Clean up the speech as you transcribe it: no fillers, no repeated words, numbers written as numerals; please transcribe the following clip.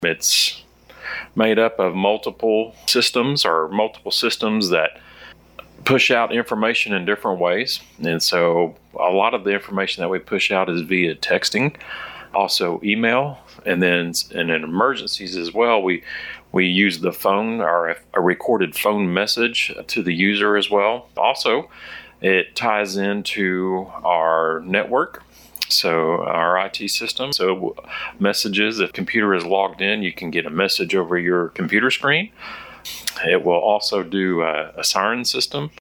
It's made up of multiple systems that push out information in different ways. And so a lot of the information that we push out is via texting, also email, and then in emergencies as well, we use the phone or a recorded phone message to the user as well. Also, it ties into our network, so our IT system. So messages, if computer is logged in, you can get a message over your computer screen. It will also do a siren system.